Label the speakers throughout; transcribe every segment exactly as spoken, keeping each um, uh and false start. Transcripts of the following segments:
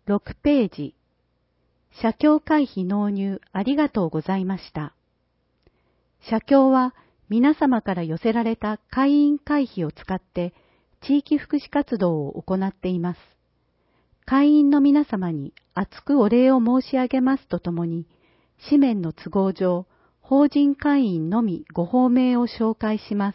Speaker 1: ろくページ。写経会費納入ありがとうございました。写経は皆様から寄せられた会員会費を使って地域福祉活動を行っています。会員の皆様に厚くお礼を申し上げますとともに、紙面の都合上、法人会員のみご報名を紹介します。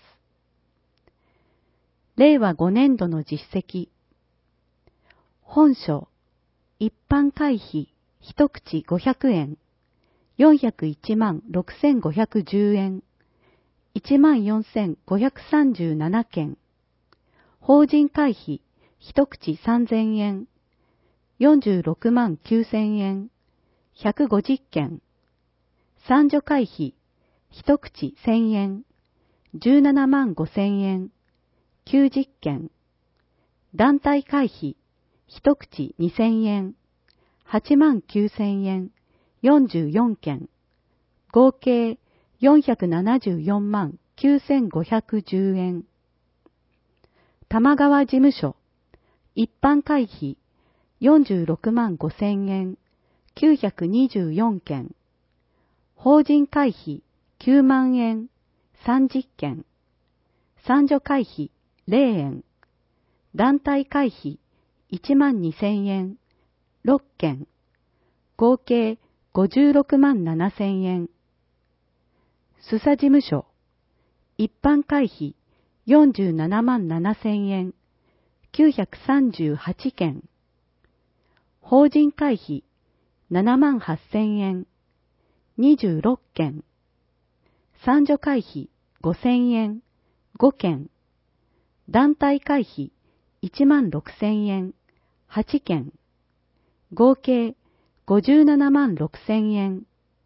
Speaker 1: れいわごねんどの実績。本書、一般会費、一口ごひゃくえん、よんひゃくいちまんろくせんごひゃくじゅうえん、いちまんよんせんごひゃくさんじゅうななけん、法人会費、一口さんぜんえん、よんじゅうろくまんきゅうせんえん、ひゃくごじゅっけん、参助会費、一口せんえん、じゅうななまんごせんえん、きゅうじゅっけん、団体会費、一口にせんえん、はちまんきゅうせんえん、よんじゅうよんけん、合計よんひゃくななじゅうよんまんきゅうせんごひゃくじゅうえん。玉川事務所、一般会費、よんじゅうろくまんごせんえん、きゅうひゃくにじゅうよんけん、法人会費きゅうまんえん、さんじゅっけん、参助会費れいえん、団体会費いちまんにせんえん、ろっけん、合計ごじゅうろくまんななせんえん。須佐事務所、一般会費よんじゅうななまんななせんえん、きゅうひゃくさんじゅうはちけん、法人会費ななまんはっせんえん、にじゅうろっけん、参助会費ごせんえん、ごけん、団体会費いちまんろくせんえん、はちけん、合計ごじゅうななまんろくせんえん。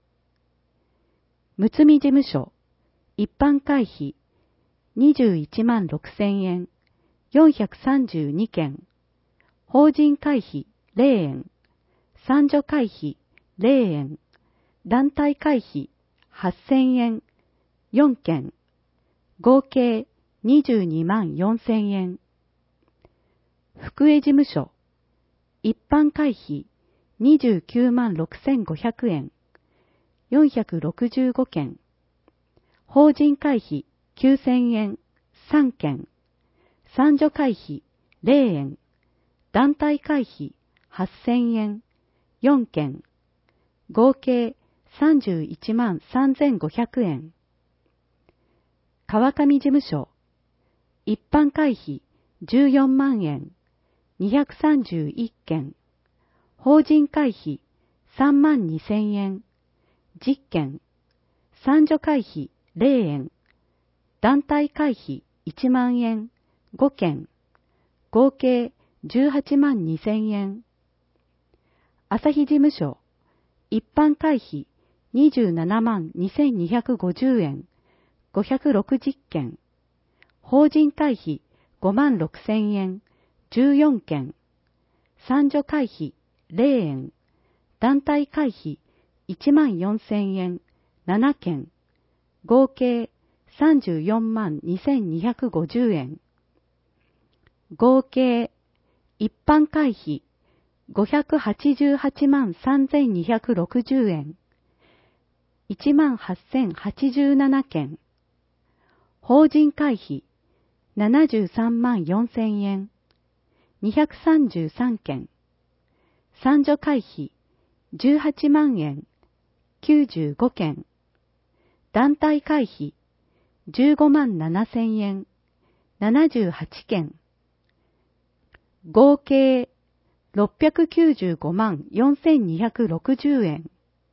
Speaker 1: むつみ事務所、一般会費にじゅういちまんろくせんえん、よんひゃくさんじゅうにけん、法人会費れいえん、参助会費れいえん、団体会費はっせんえん、よんけん、合計にじゅうにまんよんせんえん。福江事務所、一般会費にじゅうきゅうまんろくせんごひゃくえん、よんひゃくろくじゅうごけん、法人会費きゅうせんえん、さんけん、参助会費れいえん、団体会費はっせんえん、よんけん、合計さんじゅういちまんさんぜんごひゃくえん。川上事務所、一般会費じゅうよんまんえん、にひゃくさんじゅういっけん、法人会費さんまんにせんえん、じゅっけん、参助会費れいえん、団体会費いちまんえん、ごけん、合計じゅうはちまんにせんえん。朝日事務所、一般会費にじゅうななまんにせんにひゃくごじゅうえん、ごひゃくろくじゅっけん、法人会費ごまんろくせんえん、じゅうよんけん、参助会費れいえん、団体会費いちまんよんせんえん、ななけん、合計さんじゅうよんまんにせんにひゃくごじゅうえん。合計一般会費ごひゃくはちじゅうはちまんさんぜんにひゃくろくじゅうえん、いちまんはっせんはちじゅうななけん、法人会費ななじゅうさんまんよんせんえん、にひゃくさんじゅうさんけん、参助会費じゅうはちまんえん、きゅうじゅうごけん、団体会費じゅうごまんななせんえん、ななじゅうはちけん、合計ろっぴゃくきゅうじゅうごまんよんせんにひゃくろくじゅうえん。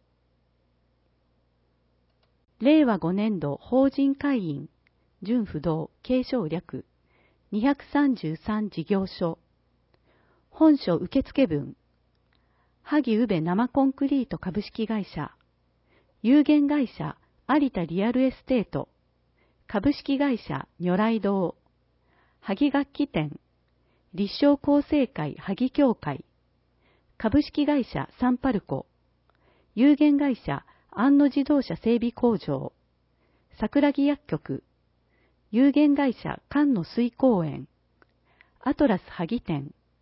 Speaker 1: れいわごねんど法人会員、準不動、継承略、にひゃくさんじゅうさん事業所、本書受付分、萩宇部生コンクリート株式会社、有限会社有田リアルエステート、株式会社如来堂、萩楽器店、立正厚生会萩協会、株式会社サンパルコ、有限会社安野自動車整備工場、桜木薬局、有限会社菅野水公園、アトラス萩店、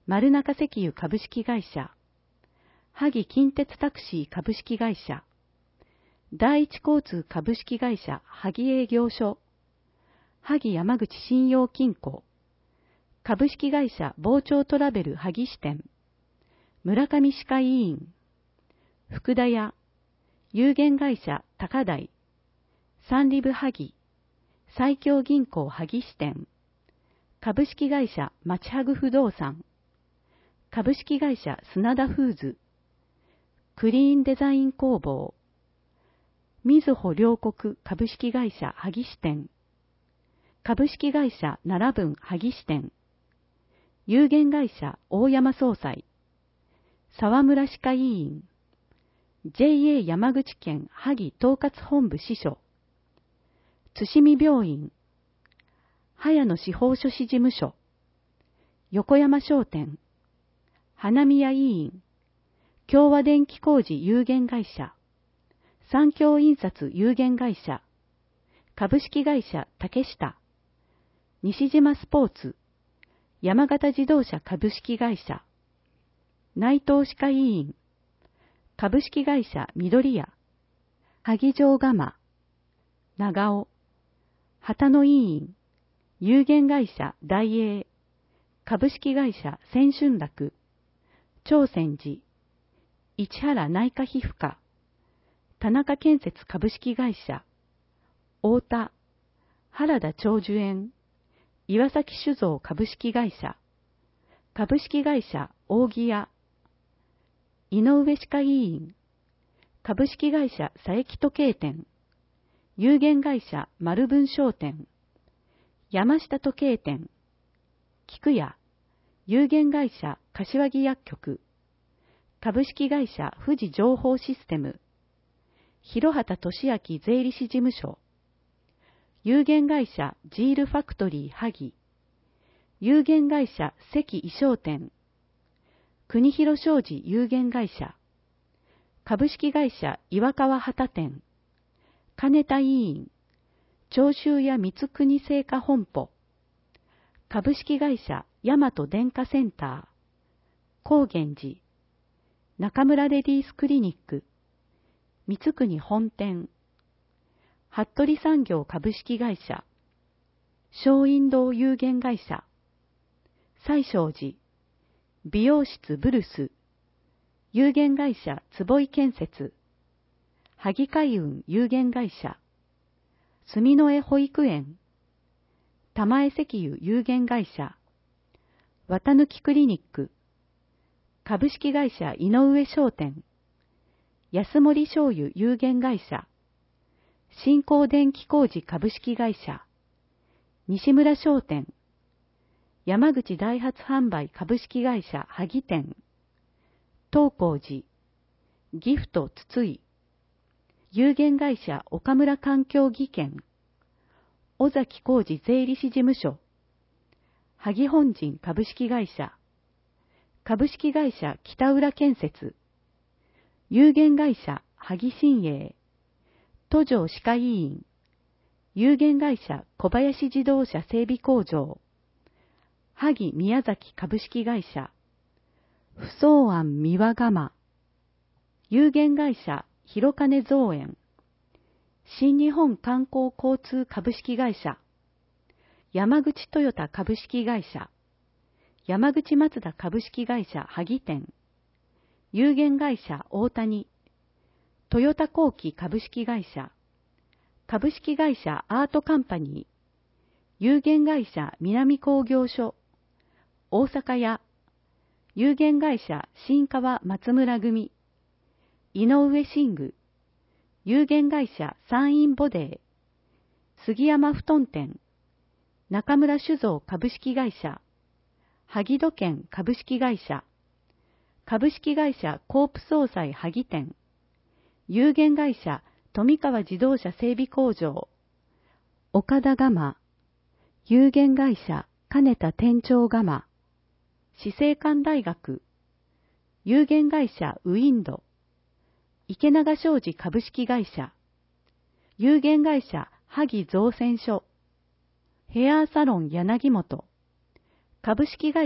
Speaker 1: 丸中石油株式会社、萩近鉄タクシー株式会社、第一交通株式会社萩営業所、萩山口信用金庫、株式会社傍聴トラベル萩支店、村上歯科医院、福田屋、有限会社高台、三里部萩、最強銀行萩支店、株式会社町ハグ不動産、株式会社砂田フーズ、クリーンデザイン工房、みずほ両国株式会社萩支店、株式会社奈良分萩支店、有限会社大山総裁、沢村歯科医院、ジェイエー 山口県萩統括本部支所、津見病院、早野司法書士事務所、横山商店、花宮医院、共和電気工事有限会社、三共印刷有限会社、株式会社竹下、西島スポーツ、山形自動車株式会社、内藤歯科医院、株式会社緑屋、萩城蒲、長尾、旗野医院、有限会社大英、株式会社千春楽、長泉寺、市原内科皮膚科、田中建設株式会社、太田、原田長寿園、岩崎酒造株式会社、株式会社扇屋、井上歯科医院、株式会社佐伯時計店、有限会社丸文商店、山下時計店、菊屋、有限会社柏木薬局、株式会社富士情報システム、広畑俊明税理士事務所、有限会社ジールファクトリー萩、有限会社関衣装店、国広商事有限会社、株式会社岩川旗店、金田医院、長州屋三国製菓本舗、株式会社大和電化センター、高原寺、中村レディースクリニック、三国本店、服部産業株式会社、松陰堂有限会社、西勝寺、美容室ブルス、有限会社坪井建設、萩海運有限会社、住之江保育園、玉江石油有限会社、綿貫クリニック、株式会社井上商店、安森醤油有限会社、新興電気工事株式会社、西村商店、山口ダイハツ販売株式会社萩店、東光寺、ギフト筒井、有限会社岡村環境技研、尾崎浩二税理士事務所、萩本陣株式会社、株式会社北浦建設、有限会社萩新栄、都城歯科医院、有限会社小林自動車整備工場、萩宮崎株式会社、不相庵三輪釜、有限会社広金造園、新日本観光交通株式会社、山口トヨタ株式会社、山口マツダ株式会社萩店、有限会社大谷、トヨタ工機株式会社、株式会社アートカンパニー、有限会社南工業所、大阪屋、有限会社新川松村組、井上寝具、有限会社山陰ボデー、杉山布団店、中村酒造株式会社、萩戸県株式会社、株式会社コープ総裁萩店、有限会社富川自動車整備工場、岡田蒲、有限会社金田店長蒲、死生館大学、有限会社ウィンド、池永商事株式会社、有限会社萩造船所、ヘアーサロン柳本、株式会社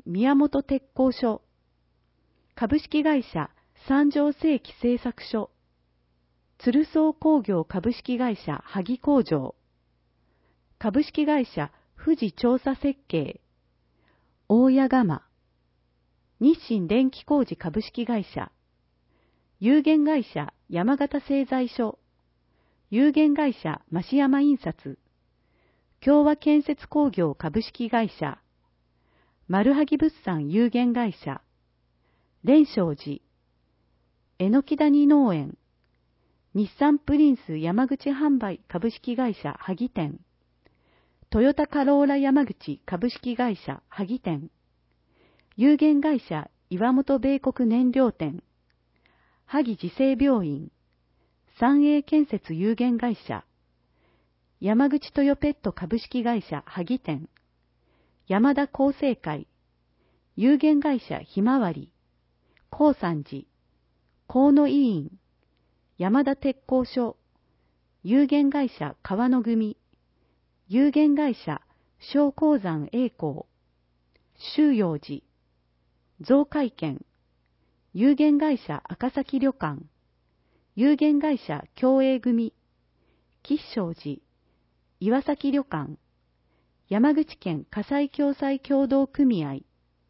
Speaker 1: 宮本鉄工所、株式会社三条世紀製作所、鶴荘工業株式会社萩工場、株式会社富士調査設計、大谷釜、日清電気工事株式会社、有限会社山形製材所、有限会社増山印刷、共和建設工業株式会社、丸萩物産有限会社、蓮生寺、えのき谷農園、日産プリンス山口販売株式会社萩店、トヨタカローラ山口株式会社萩店、有限会社岩本米国燃料店、萩自生病院、三栄建設有限会社、山口トヨペット株式会社萩店、山田厚生会、有限会社ひまわり、高山寺、河野委員、山田鉄工所、有限会社川野組、有限会社小鉱山栄光、周陽寺、増海軒、有限会社赤崎旅館、有限会社共栄組、吉祥寺、岩崎旅館、山口県火災共済協同組合、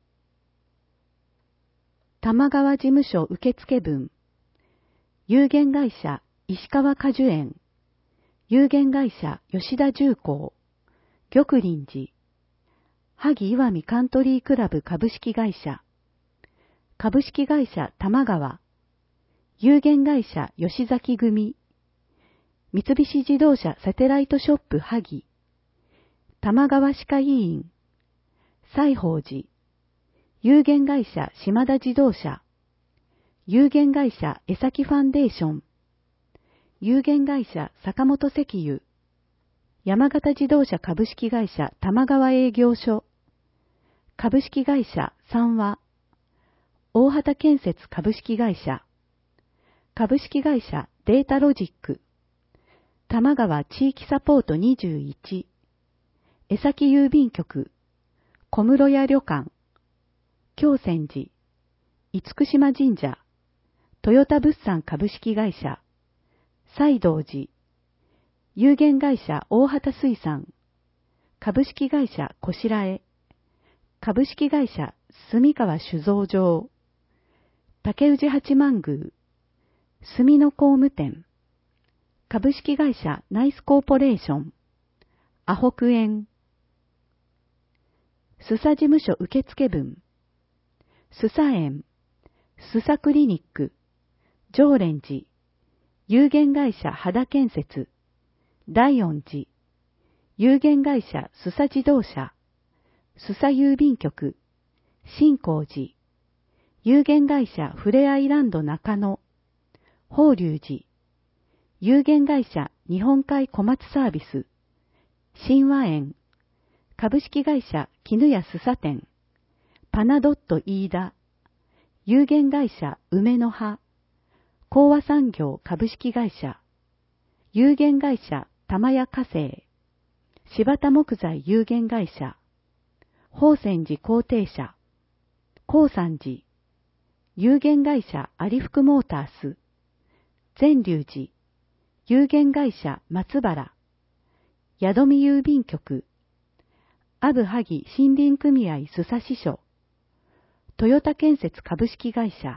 Speaker 1: 玉川事務所受付分、有限会社石川果樹園、有限会社吉田重工、玉林寺、萩岩見カントリークラブ株式会社、株式会社玉川、有限会社吉崎組、三菱自動車サテライトショップ萩、玉川歯科医院、西宝寺、有限会社島田自動車、有限会社江崎ファンデーション、有限会社坂本石油、山形自動車株式会社玉川営業所、株式会社三和、大畑建設株式会社、株式会社データロジック、玉川地域サポートにじゅういち、江崎郵便局、小室屋旅館、京泉寺、厳島神社、トヨタ物産株式会社、西道寺、有限会社大畑水産、株式会社こしらえ、株式会社住川酒造場、竹氏八幡宮、住野工務店、株式会社ナイスコーポレーション、アホクエン、須佐事務所受付分、須佐園、須佐クリニック、常蓮寺、有限会社肌建設、大恩寺、有限会社須佐自動車、須佐郵便局、新光寺、有限会社フレアイランド中野、法隆寺、有限会社日本海小松サービス、新和園、株式会社絹屋須佐店、パナドット飯田、有限会社梅の葉、興和産業株式会社、有限会社玉屋化成、柴田木材有限会社、宝泉寺工程社、高山寺、有限会社有福モータース、善隆寺、有限会社松原、宿見郵便局、阿武萩森林組合須佐支所、トヨタ建設株式会社、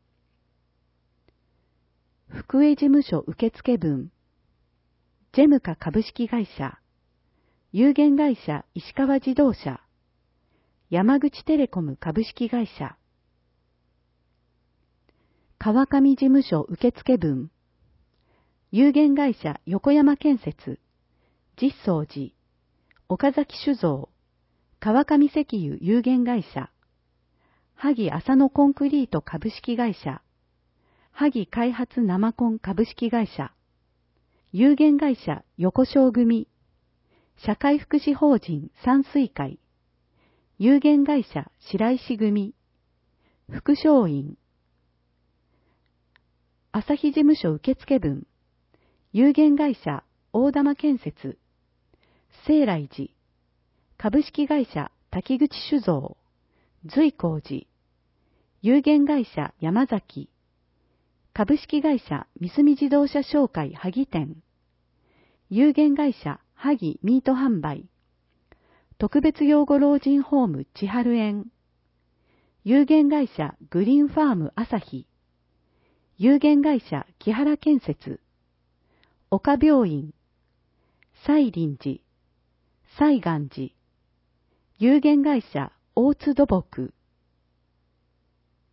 Speaker 1: 福江事務所受付分、ジェムカ株式会社、有限会社石川自動車、山口テレコム株式会社、川上事務所受付分、有限会社横山建設、実相寺、岡崎酒造、川上石油有限会社、萩浅野コンクリート株式会社、萩開発生コン株式会社、有限会社横丁組、社会福祉法人山水会、有限会社白石組、副商院、朝日事務所受付分、有限会社大玉建設、聖来寺、株式会社滝口酒造、 随光寺、有限会社山崎、株式会社三菱自動車商会萩店、有限会社萩ミート販売、特別養護老人ホーム千春園、有限会社グリーンファーム朝日、有限会社木原建設、岡病院、西林寺、西岸寺、有限会社大津土木、